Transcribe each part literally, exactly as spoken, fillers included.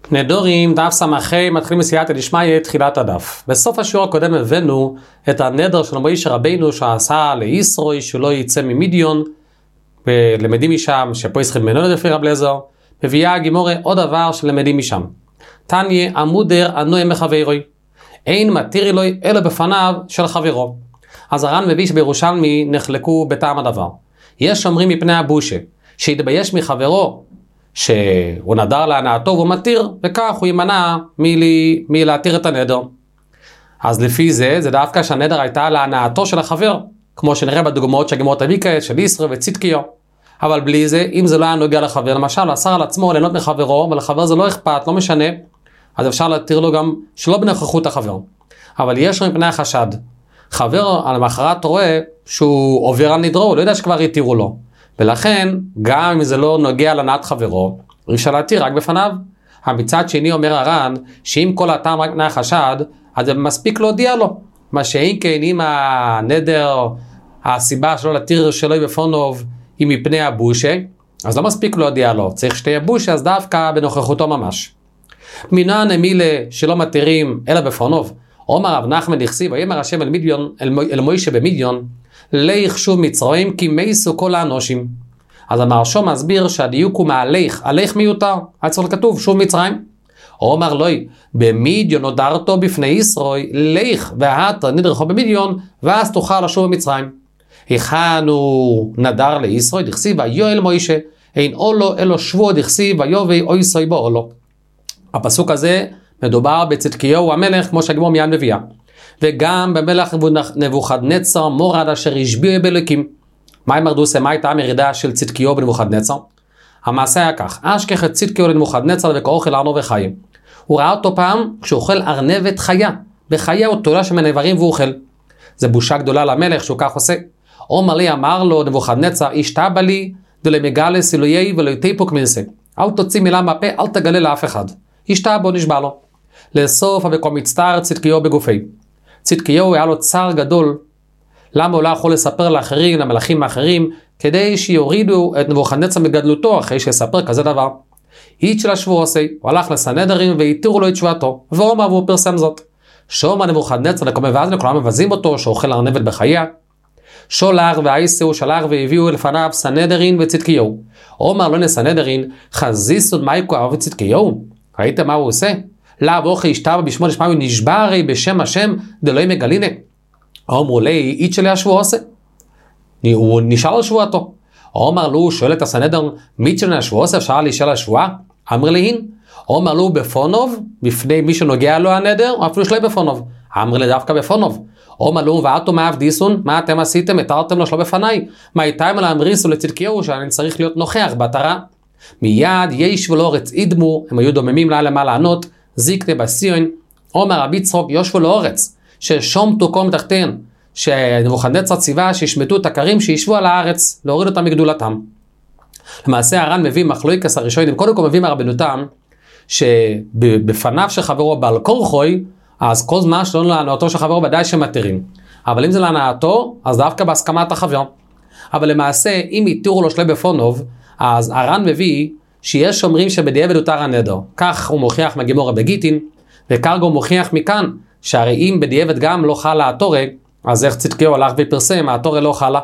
נדורים, דף סמכי, מתחילים מסייעתא דשמיא, תחילת הדף. בסוף השיעור הקודם הבאנו את הנדר של מוישה רבינו שעשה לישרוי שלא יצא ממדיון, ולמדים משם שפה ישחית מנון לפי רב אליעזר. מביאה הגימורה עוד דבר שלמדים משם. תניא עמודר ענוי מחברוי, אין מתירי לו אלא בפניו של חברו. אז הר"ן מביא שבירושלמי נחלקו בטעם הדבר. יש אומרים מפני הבושה, שהתבייש מחברו, שהוא נדר להנאתו והוא מתיר, וכך הוא יימנע מלי, מלהתיר את הנדר. אז לפי זה, זה דווקא שהנדר הייתה להנאתו של החבר, כמו שנראה בדוגמאות שהגימורת תביא כעת, של ישרו וצדקיהו. אבל בלי זה, אם זה לא היה נוגע לחבר, למשל, אסר על עצמו ליהנות מחברו, ולחבר זה לא אכפת, לא משנה, אז אפשר להתיר לו גם שלא בנוכחות החבר. אבל יש לו מפני החשד. חבר על המחרת רואה שהוא עובר על נדרו, הוא לא יודע שכבר יתירו לו. ולכן, גם אם זה לא נוגע לנעת חברו, אי אפשר להתיר רק בפניו. המצד שני אומר הר"ן, שאם כל הטעם רק מפני החשד, אז זה מספיק להודיע לו. מה שאין כן, אם הנדר, הסיבה שלא להתיר שלא בפונוב, היא מפני הבושה, אז לא מספיק להודיע לו. צריך שתהיה בושה, אז דווקא בנוכחותו ממש. מינן אמילה שלא מתירים אלא בפונוב. אומר רב נחמן דכסיב, ויאמר השם אל מדיון, אל מוישה במדיון, ליך שוב מצרים כי מייסו כל האנושים. אז המהרש"א מסביר שהדיוק הוא מהליך, הליך מיותר, אצל כתוב שוב מצרים. אומר לוי, במדיון נודרתו בפני ישרוי, ליך והתה נדרכו במדיון, ואז תוכל לשוב במצרים. היכן הוא נדר לישרוי, דכסיב ויואל מוישה, אין אולו אלו שבוע דכסיב ויובי אויסוי בו אולו. הפסוק הזה מדובר בצדקיהו המלך, כמו שהגימור מיד מביאה. וגם במלך נבוכדנצר מורד אשר השביע באלוקים. מה אמר דוסה? מה הייתה המרידה של צדקיהו בנבוכדנצר? המעשה היה כך, אשכח את צדקיהו לנבוכדנצר וכאוכל ארנב וחיה. הוא ראה אותו פעם כשהוא אוכל ארנבת חיה. בחיה הוא תולה שמן איברים והוא אוכל. זה בושה גדולה למלך שהוא כך עושה. אומר לי אמר לו נבוכדנצר, השתבע לי דלמגלה סילויי ולא תיפוק מנסה. אל תוציא מילה מהפה, אל תגלה לאף אחד. השתבע נשבע לו. לסוף וכל מצטער צדקיהו בגופי. צדקיהו היה לו צער גדול. למה הוא לא יכול לספר לאחרים, למלאכים האחרים, כדי שיורידו את נבוכדנצר מגדלותו אחרי שיספר כזה דבר. איש של השבוע עושה, הוא הלך לסנהדרין והתירו לו את שבועתו, ואומר והוא פרסם זאת. שומע נבוכדנצר לקום מבזנו, כולם מבזים אותו שאוכל ארנבת בחייה. שולח והאיסהו שלח והביאו לפניו סנהדרין וצדקיהו. אומר לו לסנהדרין, חזיסון מייקו אהוב צדקיהו? ראיתם מה הוא עושה? לאו אוכי השתבע בשמו נשמע ונשבע הרי בשם השם דלוי מגלינה. אמרו לי, איץ שלי השבוע עושה. הוא נשאל על שבועתו. אומר לו, שואל את הסנהדרין, מי שלי השבוע עושה? אפשר להישאל על שבועה? אמר להין. אומר לו, בפונוב, בפני מי שנוגע לו הנדר, או אפילו שלא בפונוב. אמר לי דווקא בפונוב. אומר לו, ואתו מאב דיסון, מה אתם עשיתם? התרתם לו שלא בפניי. מה איתם אלה אמריסו לצדקיהו שאני צריך להיות נוכח בתרה? מיד יש ולא אורץ אידמו, הם היו דוממים לה למה לענות, זיקנה בסיון, אומר רבי יצחק יושבו לאורץ, ששום תוקום תחתיהן, שנבוכדנצר ציווה שישמטו את הכרים שישבו על הארץ, להוריד אותם מגדולתם. למעשה הר"ן מביא מחלוקת הראשונים, קודם כל מביא מהרבנותם, שבפניו של חברו בעל כורחוי, אז כל זמן שלא להנאתו של חברו ודאי שמתירים. אבל אם זה להנאתו, אז דווקא בהסכמת החבר. אבל למעשה, אם יתירו לו שלי בפונוב, אז הר"ן מביא שיש אומרים שבדיעבד הותר הנדר. כך הוא מוכיח מגימורה בגיטין, וכך הוא מוכיח מכאן, שהרי אם בדיעבד גם לא חלה התורה, אז איך צדקיהו הלך ופרסם, התורה לא חלה.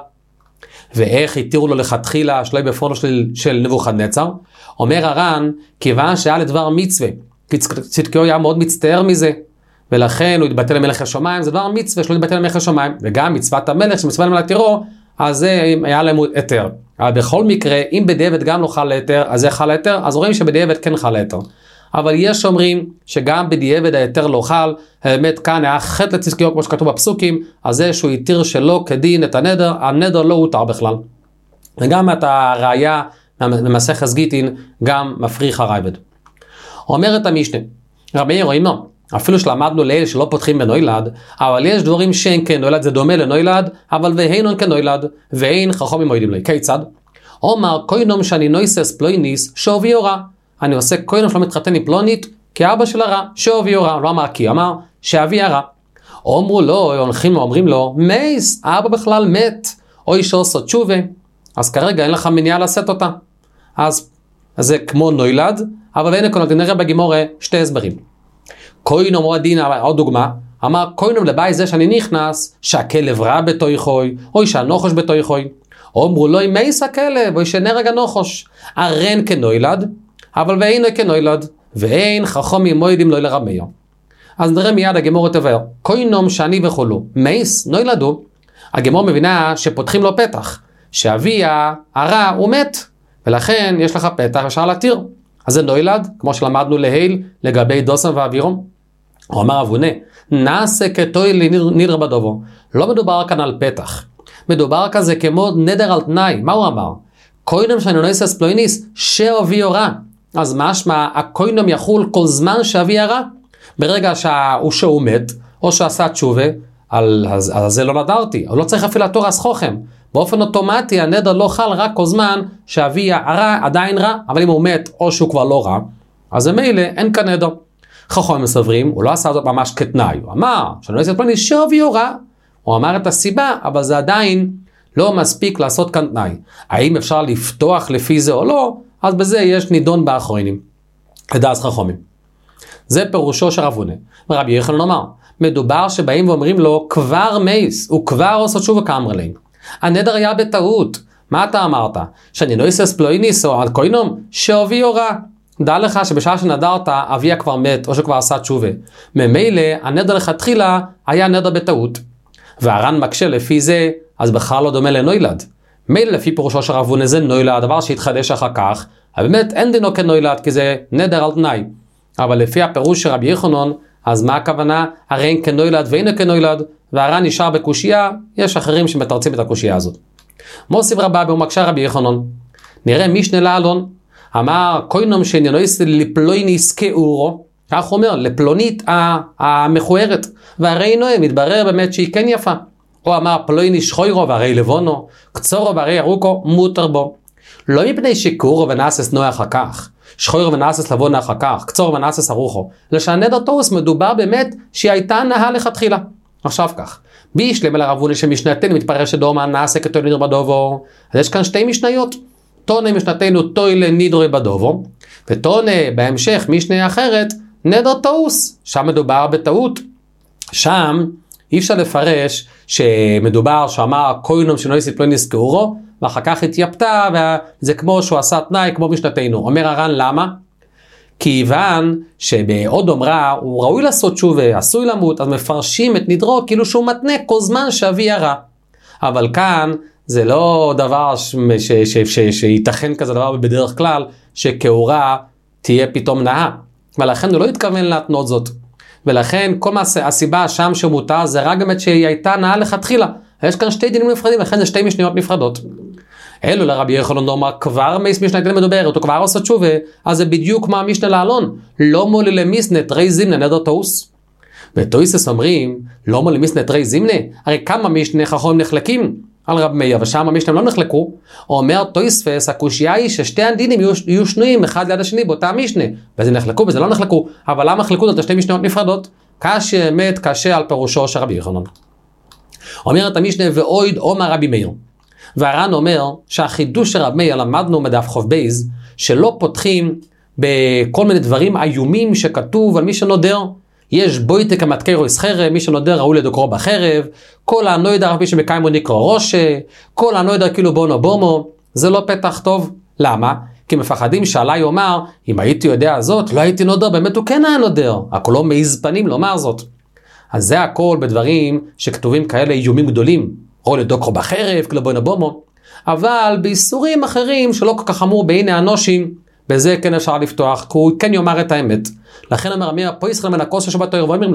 ואיך התירו לו לכתחילה שלא בפונוב של, של נבוכדנצר? אומר הר"ן, כיוון שהיה לדבר מצווה, כי צדקיהו היה מאוד מצטער מזה, ולכן הוא התבטל למלך השמיים, זה דבר מצווה שלא התבטל למלך השמיים, וגם מצוות המלך שמצווה להם להתירו, אז זה היה להם היתר. אבל בכל מקרה, אם בדיעבד גם לא חל היתר, אז זה חל היתר, אז רואים שבדיעבד כן חל היתר. אבל יש אומרים שגם בדיעבד היתר לא חל, האמת כאן היה חטא לצדקיהו כמו שכתוב בפסוקים, אז זה שהוא יתיר שלא כדין את הנדר, הנדר לא הותר בכלל. וגם את הראיה במסכת גיטין, גם מפריך הרייבד. אומרת המשנה, רבי רואים לא, אפילו שלמדנו לאלה שלא פותחים בנוילד, אבל יש דברים שאין כנוילד, זה דומה לנוילד, אבל ואינון כנוילד, ואין חכמים מועידים לי. כיצד? אומר, קוינום שאני נויסס פלויניס, שובי אורה. אני עושה קוינום שלא מתחתן עם פלונית, כאבא של הרע, שובי אורה. לא אמר כי, אמר, שאבי הרע. אומרו לו, הולכים ואומרים לו, מייס, אבא בכלל מת, אוי שעושה תשובה. אז כרגע אין לך מניעה לשאת אותה. אז, אז זה כמו נוילד, אבל אין הכל, נראה בגימורה שתי הסברים. קוינום או הדין, עוד דוגמה, אמר קוינום לבית זה שאני נכנס, שהכלב רע בתויכוי, או שהנוחש בתויכוי, או אמרו לו אם מייס הכלב, או שנהרג הנוחש, הרן כנוילד, אבל ואין כנוילד, ואין חכמים מוידים לא לרמיו. אז נראה מיד הגמור תבהר, קוינום שאני וכולו, מייס, נוילדו, הגמור מבינה שפותחים לו פתח, שאבי הרע הוא מת, ולכן יש לך פתח אפשר להתיר. אז זה נוילד, כמו שלמדנו להיל לגבי דוסם ואווירום. הוא אמר אבונה, נעשה כתוי נדר בדובו. לא מדובר כאן על פתח. מדובר כזה כמו נדר על תנאי. מה הוא אמר? קוינום שאני נויסס פלויניס, שאבי רע. אז משמע, הקוינום יחול כל זמן שאבי הרע. ברגע שהוא שהוא מת, או שעשה תשובה, על, אז, אז זה לא נדרתי. הוא לא צריך אפילו לתור הסחוכם. באופן אוטומטי הנדר לא חל רק כל זמן שאבי הרע עדיין רע, אבל אם הוא מת או שהוא כבר לא רע, אז במילא אין כאן נדר. חכמים מסברים, הוא לא עשה זאת ממש כתנאי, הוא אמר, שאני לא אעשה את פלוני שאבי רע, הוא אמר את הסיבה, אבל זה עדיין לא מספיק לעשות כאן תנאי. האם אפשר לפתוח לפי זה או לא, אז בזה יש נידון באחרונים. לדעת חכמים. זה פירושו של רב הונא. ורבי יוחנן אמר, מדובר שבאים ואומרים לו, כבר מייס, הוא כבר עושה תשובה כאמר להם. הנדר היה בטעות. מה אתה אמרת? שאני לא אעשה פלויניס או על קוינום? שאבי רע. דע לך שבשעה שנדרת, אביה כבר מת או שכבר עשה תשובה. ממילא, הנדר לכתחילה היה נדר בטעות. והר"ן מקשה לפי זה, אז בכלל לא דומה לנוילד. מילא לפי פירושו של רב הונא זה נוילד, הדבר שהתחדש אחר כך, אבל באמת אין דינו כנוילד, כי זה נדר על תנאי. אבל לפי הפירוש של רבי יוחנן, אז מה הכוונה? הרי אין כנוילד ואין כנוילד, והר"ן נשאר בקושייה, יש אחרים שמתרצים את הקושייה הזאת. מוסיף רבה במקשה רבי יוחנן. נראה משנה לעלון, אמר קוינום שנינויס לפלויניס כאורו, כך הוא אומר, לפלונית המכוערת, והרי נועה מתברר באמת שהיא כן יפה. הוא אמר פלויניס שחוירו והרי לבונו, קצורו והרי ירוקו, מותר בו. לא מפני שקורו ונאסס נועה אחר כך, שחוירו ונאסס לבונה אחר כך, קצורו ונאסס ארוחו, לשענדר תורס מדובר באמת שהיא הייתה נאה לכתחילה. עכשיו כך, בישלם אל הרב הונא שמשנתנו מתפרש שדורמה נעשה כתוי נדר בדובו, אז יש כאן שתי משניות, תונה משנתנו תוי לנדרי בדובו, ותונה בהמשך משנה אחרת נדר תאוס, שם מדובר בטעות. שם אי אפשר לפרש שמדובר שאמר קוינום שנויסי פלויניס כאורו, ואחר כך התייפתה, וזה כמו שהוא עשה תנאי כמו משנתנו. אומר הר"ן למה? כיוון שבעוד אומרה הוא ראוי לעשות תשובה, עשוי למות, אז מפרשים את נדרו כאילו שהוא מתנה כל זמן שאבי הרע. אבל כאן זה לא דבר שייתכן כזה דבר בדרך כלל, שכאורה תהיה פתאום נאה. ולכן הוא לא התכוון להתנות זאת. ולכן כל מה הסיבה שם שמותר זה רק באמת שהיא הייתה נאה לכתחילה. יש כאן שתי דינים נפרדים, לכן זה שתי משניות נפרדות. אלו לרבי יוחנן אומר, כבר מייס משנה תן מדוברת, הוא כבר עושה תשובה, אז זה בדיוק מה המשנה לעלון. לא מולי למיסנה תרי זימנה נדר תאוס. ותויסס אומרים, לא מולי למיסנה תרי זימנה, הרי כמה משנה חכמים נחלקים על רב מאיר, ושם המשנה לא נחלקו. אומר תויספס, הקושייה היא ששתי הדינים יהיו, יהיו שנויים אחד ליד השני באותה משנה, וזה נחלקו וזה לא נחלקו, אבל למה חלקו זאת שתי משניות נפרדות? קשה אמת קשה על פירושו של רבי יוחנן. אומרת המשנה ואויד אומר רבי מאיר. והר"ן אומר שהחידוש של רב מאיר למדנו מדף חוב בייז, שלא פותחים בכל מיני דברים איומים שכתוב על מי שנודר. יש בויתק המתקרו יסחרב, מי שנודר ראוי לדוקרו בחרב, כל הנוידר מי שמקיימו נקרו ראשה, כל הנוידר כאילו בונו בומו, זה לא פתח טוב. למה? כי מפחדים שעלי יאמר, אם הייתי יודע זאת, לא הייתי נודר, באמת הוא כן היה נודר, הכל לא מעיז פנים לומר זאת. אז זה הכל בדברים שכתובים כאלה איומים גדולים, או לדוקרו בחרב, כאילו בונו בומו, אבל באיסורים אחרים שלא כל כך חמור בעיני אנושים, בזה כן אפשר לפתוח, כי הוא כן יאמר את האמת. לכן אומר אמיר, פה ישראל מן הכוס שבת תויר ואומרים לו,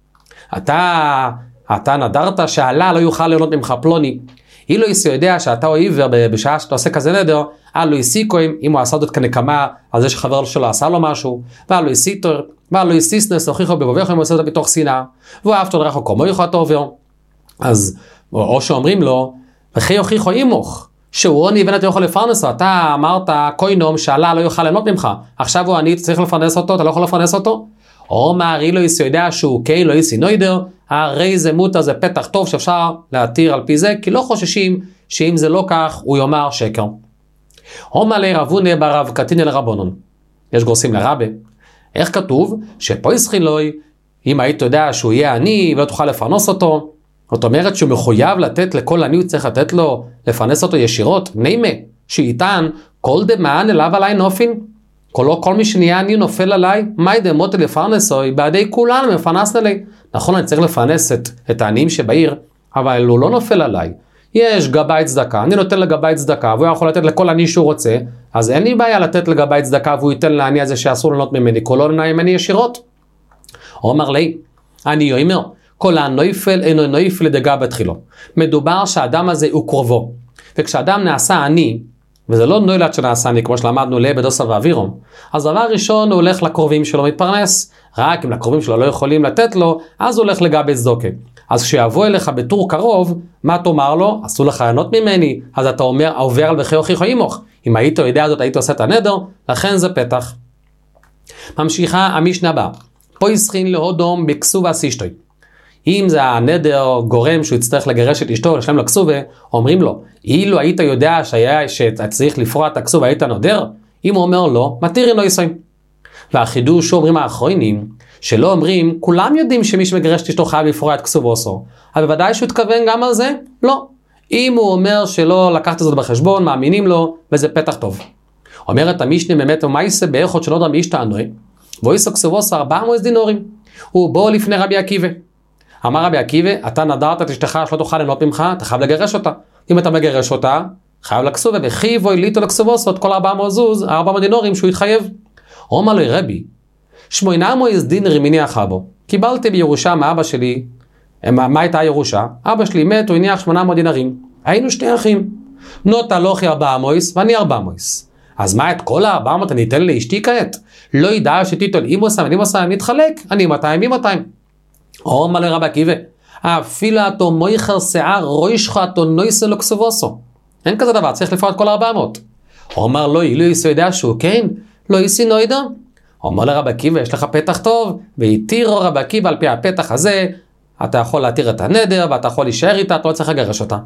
אתה, אתה נדרת שעלה לא יוכל ליהנות ממך פלוני. אילו איסי יודע שאתה או עיוור בשעה שאתה עושה כזה נדר, אלו איסיקוים, אם הוא עשה זאת כנקמה, על זה שחבר שלו עשה לו משהו, ואלו איסיטור, ואלו איסיסנס, הוכיחו בבובך, אם הוא עושה זאת בתוך שנאה, והוא אהבת דרך או כמו יוכל תעובר. אז, או, או שאומרים לו, וכי הוכיחו אימוך, שהוא עוני ואתה יכול לפרנס אותו, אתה אמרת קוינום שעלה לא יוכל ליהנות ממך, עכשיו הוא עני, צריך לפרנס אותו, אתה לא יכול לפרנס אותו? או מארי לא איסי יודע שהוא כן לא איסי נוידר, הרי זה מוטה, זה פתח טוב שאפשר להתיר על פי זה, כי לא חוששים שאם זה לא כך, הוא יאמר שקר. או מלא רב הונא ברב קטינא לרבנן. יש גורסים לרבה. איך כתוב? שפויסחין לוי, אם היית יודע שהוא יהיה עני ולא תוכל לפרנוס אותו, זאת אומרת שהוא מחויב לתת לכל עני, הוא צריך לתת לו, לפרנס אותו ישירות, נימה, שאיתן, כל דמען אליו עליי נופין, כל, כל מי שנהיה עני נופל עליי, מה ידמות לפרנסוי, בעדי כולנו מפרנס עלי. נכון, אני צריך לפרנס את, את העניים שבעיר, אבל הוא לא נופל עליי. יש גבאי צדקה, אני נותן לגבאי צדקה, והוא יכול לתת לכל עני שהוא רוצה, אז אין לי בעיה לתת לגבאי צדקה, והוא ייתן לעני הזה שאסור לנות ממני, כל לא נעים ממני ישירות. אומר לי, אני אומר, כל הנויפל אינו נויפל לדגה בתחילו. מדובר שהאדם הזה הוא קרובו. וכשאדם נעשה עני, וזה לא נולד שנעשה עני, כמו שלמדנו לבדוסה ואווירום, אז דבר ראשון הוא הולך לקרובים שלו מתפרנס, רק אם לקרובים שלו לא יכולים לתת לו, אז הוא הולך לגבי צדוקה. אז כשיבוא אליך בתור קרוב, מה תאמר לו? אסור לך ליהנות ממני, אז אתה אומר, עובר על וכי הוכיחו עמוך. אם היית יודע זאת, היית עושה את הנדר, לכן זה פתח. ממשיכה המשנה הבאה. פויסחין להודום בכסובה סישטוי. אם זה הנדר גורם שהוא יצטרך לגרש את אשתו, לשלם לו כסובה, אומרים לו, אילו היית יודע שהיה שצריך לפרוע את הכסובה, היית נודר? אם הוא אומר לא, מתירים לא יסוים. והחידוש שאומרים האחרונים, שלא אומרים, כולם יודעים שמי שמגרש את אשתו חייב לפרוע את כסובו עשו. אבל בוודאי שהוא התכוון גם על זה? לא. אם הוא אומר שלא לקחת זאת בחשבון, מאמינים לו, וזה פתח טוב. אומרת המשנה באמת, ומה יעשה באיכות שלא דרמי השתענוי? והוא יסו כסובו עשו ארבע מאות דינורים. הוא בוא לפני רבי עקיבא. אמר רבי עקיבא, אתה נדרת את אשתך שלא תוכל ליהנות ממך, אתה חייב לגרש אותה. אם אתה מגרש אותה, חייב לכסובה, וחייבו אליתו לכסובו עשו את כל ארבע מאות זוז, ארבע מאות דינורים שהוא יתחייב. אומר לו רבי, שמונה מאות דינרים הניח אבו. קיבלתי בירושה מאבא שלי, מה הייתה הירושה? אבא שלי מת, הוא הניח שמונה מאות דינרים. היינו שני אחים. נוטה לוחי ארבע מאות ואני ארבע מאות. אז מה את כל ה-ארבע מאות אני אתן לאשתי כעת? לא ידע שתיתול אימוסם, אימוסם מתחלק, אני מאתיים, מי מאתיים. אומר לרבי עקיבא, אפילו אתו מויחר שיער רוישך אתו נויסה לו כסובוסו. אין כזה דבר, צריך לפרוע את כל ארבע מאות. אומר לו, אילו יסו יודע שהוא כן, לא יסי נוידה. אומר לרבי עקיבא, יש לך פתח טוב, והתירו רבי עקיבא על פי הפתח הזה, אתה יכול להתיר את הנדר, ואתה יכול להישאר איתה, אתה לא צריך לגרש אותה.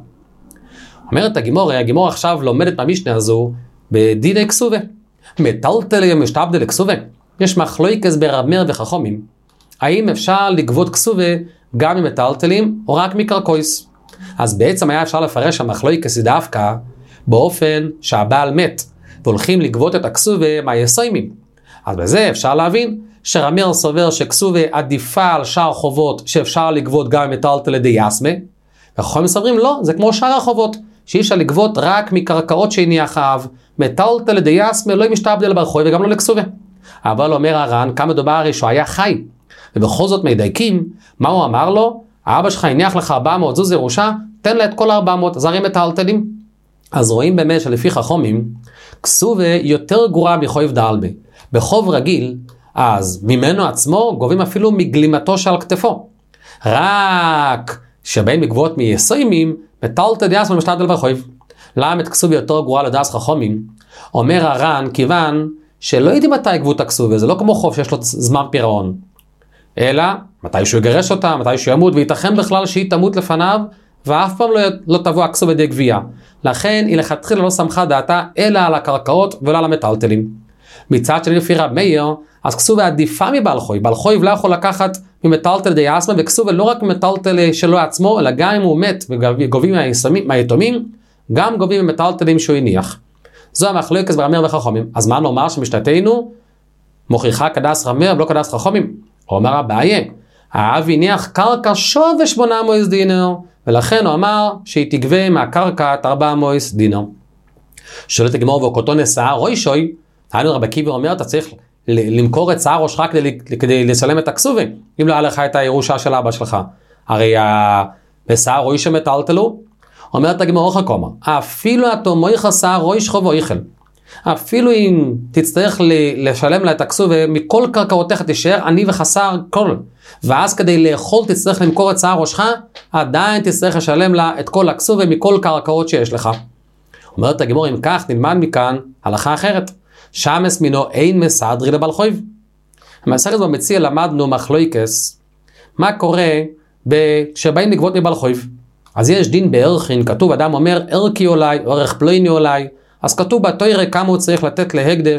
אומרת הגימור, הגימור עכשיו לומדת מהמשנה הזו, בדיני כסובה. מטלטלי ומשתעבדי לכסובה. יש מחלוקת ברב מאיר וחכמים. האם אפשר לגבות כסובה גם ממטלטלים, או רק מקרקויס? אז בעצם היה אפשר לפרש המחלוקת דווקא, באופן שהבעל מת, והולכים לגבות את הכסובה מהיסוימים. אז בזה אפשר להבין שרב מאיר סובר שכסובה עדיפה על שאר חובות שאפשר לגבות גם ממטלטלי דייסמה, וחכמים מסברים לא, זה כמו שאר החובות, שאי אפשר לגבות רק מקרקעות שהניח האב, מטלטלי דייסמה לא משתעבדי לברכוי וגם לא לכסובה. אבל אומר הר"ן, כמה מדובר הרי שהוא היה חי, ובכל זאת מדייקים, מה הוא אמר לו? האבא שלך הניח לך ארבע מאות זוז ירושה, תן לה את כל ארבע מאות, אז הרי מטלטלים. אז רואים באמת שלפי חכמים, כסובה יותר גרוע מחויב דאלבה. בחוב רגיל, אז ממנו עצמו גובים אפילו מגלימתו שעל כתפו. רק שבאים לגבות מיסוימים, מטלטל דייס ומשתעבדי לברכויב. למה את כסובה יותר גרוע לדעת חכמים? אומר הר"ן, כיוון שלא יודעים מתי יגבו את הכסובה, זה לא כמו חוב שיש לו זמן פירעון. אלא מתי שהוא יגרש אותה, מתי שהוא ימות, וייתכן בכלל שהיא תמות לפניו, ואף פעם לא, לא תבוא הכסובה די גבייה. לכן היא לכתחילה לא שמחה דעתה, אלא על הקרקעות ולא על המטלטלים. מצד שני לפי רב מאיר, אז כסובה עדיפה מבעל חוי. בעל חוי לא יכול לקחת ממטלטל די אסמה, וכסובה לא רק ממטלטל שלו עצמו, אלא גם אם הוא מת וגובים מהיתומים, גם גובים ממטלטלים שהוא הניח. זו המחלוקת ברב מאיר וחכמים. אז מה נאמר שמשתתנו מוכיחה כדס רב מאיר ולא כדס חכמים? אומר הבעיה, האב הניח קרקע שווה שמונה מאות דינר, ולכן הוא אמר שהיא תגבה מהקרקע את ארבע מאות דינר. שואלת הגמור, ואוקותו נשאה רוישוי, היינו רבי עקיבא אומר, אתה צריך למכור את שיער ראשך כדי, כדי לסלם את הכסובה, אם לא היה לך את הירושה של אבא שלך. הרי בשיער רוישי מטלטלו, אומרת הגמור חכמה, אפילו אתה מויך שיער רוישך ואיכל. אפילו אם תצטרך לשלם לה את הכסובה, מכל קרקעותיך תישאר עני וחסר כל. ואז כדי לאכול תצטרך למכור את שיער ראשך, עדיין תצטרך לשלם לה את כל הכסובה מכל קרקעות שיש לך. אומרת הגמור, אם כך נלמד מכאן הלכה אחרת. שמס מינו אין מסדרי לבעל חויב. במסכת במציע למדנו מחלוקס, מה קורה כשבאים לגבות מבעל חויב. אז יש דין בערכין, כתוב אדם אומר ערכי אולי, ערך פלויני אולי, אז כתוב בתורה כמה הוא צריך לתת להקדש,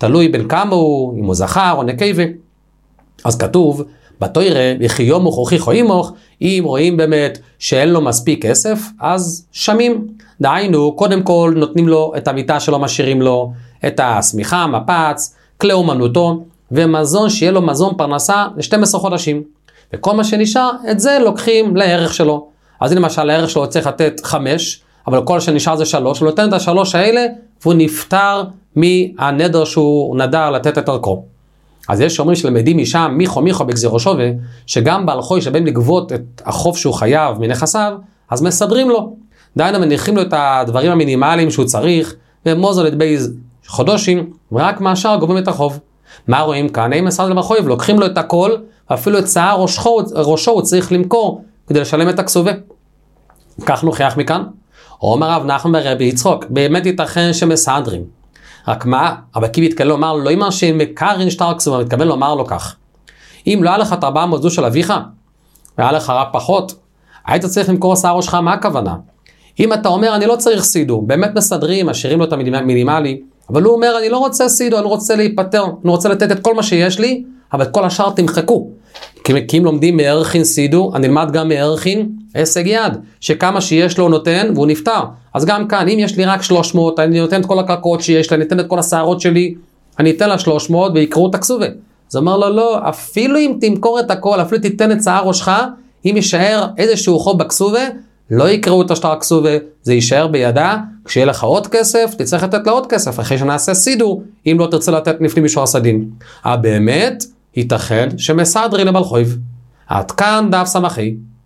תלוי בין כמה הוא, אם הוא זכר או נקבה. אז כתוב, בתוירה, וכי יומוך וכי אימוך, אם רואים באמת שאין לו מספיק כסף, אז שמים. דהיינו, קודם כל נותנים לו את המיטה שלו, משאירים לו את השמיכה, מפץ, כלי אומנותו, ומזון שיהיה לו מזון פרנסה ל-שנים עשר חודשים. וכל מה שנשאר, את זה לוקחים לערך שלו. אז למשל, הערך שלו צריך לתת חמש, אבל כל שנשאר זה שלוש, הוא נותן את השלוש האלה, והוא נפטר מהנדר שהוא נדר לתת את ערכו. אז יש שאומרים שלמדים משם, מיכו מיכו בגזירו שווה, שגם בעל חוי שבאים לגבות את החוב שהוא חייב מנכסיו, אז מסדרים לו. דיינו מניחים לו את הדברים המינימליים שהוא צריך, ומוזל את בייז חודשים, ורק מהשאר גובים את החוב. מה רואים כאן? הם מסדרים לבחוי, ולוקחים לו את הכל, ואפילו את שיער ראשו, ראשו הוא צריך למכור, כדי לשלם את הכסובה. כך נוכיח מכאן. אומר רב נחמן ברבי יצחוק, באמת ייתכן שמסדרים. רק מה? רבי עקיבא התכוון לומר, לא אמר שמקרין שטר כסובה, מתכוון לומר לו כך. אם לא היה לך את ארבע מאות זו של אביך, והיה לך רק פחות, היית צריך למכור שיער ראשך, מה הכוונה? אם אתה אומר, אני לא צריך סידור, באמת מסדרים, משאירים לו את המינימלי, אבל הוא אומר, אני לא רוצה סידור, אני רוצה להיפטר, אני רוצה לתת את כל מה שיש לי, אבל את כל השאר תמחקו. כי אם לומדים מערכין סידור, אני אלמד גם מערכין הישג יד, שכמה שיש לו נותן והוא נפטר. אז גם כאן, אם יש לי רק שלוש מאות, אני נותן את כל הקרקעות שיש לי, אני אתן את כל השערות שלי, אני אתן לה שלוש מאות ויקראו את הכסובה. אז אומר לו, לא, אפילו אם תמכור את הכל, אפילו תיתן את שיער ראשך, אם יישאר איזשהו חוב בכסובה, לא יקראו את השטר הכסובה, זה יישאר בידה, כשיהיה לך עוד כסף, תצטרך לתת לה עוד כסף, אחרי שנעשה סידור, אם לא תרצה לתת לפנים משורת הדין. אבל באמת, ייתכן שמסדרי לבעל חוב. עד כאן דף סמכי.